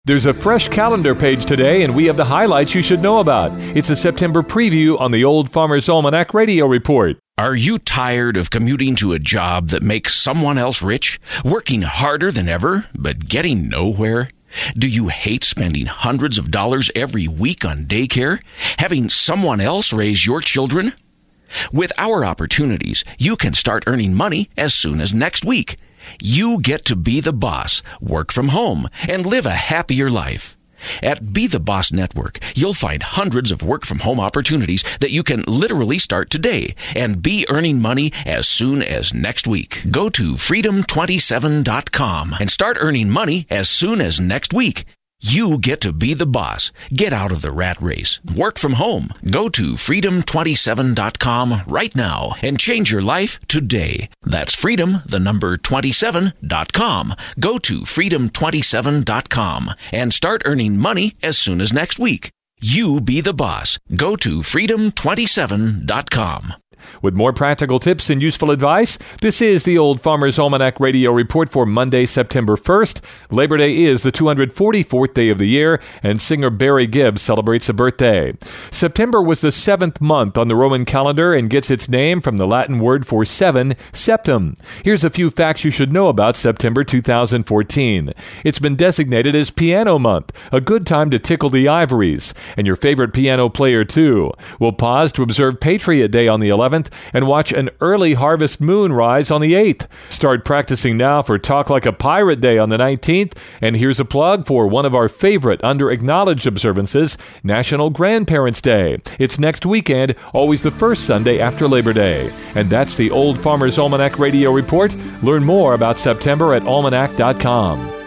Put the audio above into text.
There's a fresh calendar page today, and we have the highlights you should know about. It's a September preview on the Old Farmer's Almanac Radio Report. Are you tired of commuting to a job that makes someone else rich? Working harder than ever, but getting nowhere? Do you hate spending hundreds of dollars every week on daycare? Having someone else raise your children? With our opportunities, you can start earning money as soon as next week. You get to be the boss, work from home, and live a happier life. At Be the Boss Network, you'll find hundreds of work-from-home opportunities that you can literally start today and be earning money as soon as next week. Go to freedom27.com and start earning money as soon as next week. You get to be the boss. Get out of the rat race. Work from home. Go to freedom27.com right now and change your life today. That's freedom27.com. Go to freedom27.com and start earning money as soon as next week. You be the boss. Go to freedom27.com. With more practical tips and useful advice, this is the Old Farmer's Almanac Radio Report for Monday, September 1st. Labor Day is the 244th day of the year, and singer Barry Gibb celebrates a birthday. September was the 7th month on the Roman calendar and gets its name from the Latin word for seven, septem. Here's a few facts you should know about September 2014. It's been designated as Piano Month, a good time to tickle the ivories, and your favorite piano player too. We'll pause to observe Patriot Day on the 11th and watch an early harvest moon rise on the 8th. Start practicing now for Talk Like a Pirate Day on the 19th. And here's a plug for one of our favorite under-acknowledged observances, National Grandparents' Day. It's next weekend, always the first Sunday after Labor Day. And that's the Old Farmer's Almanac Radio Report. Learn more about September at almanac.com.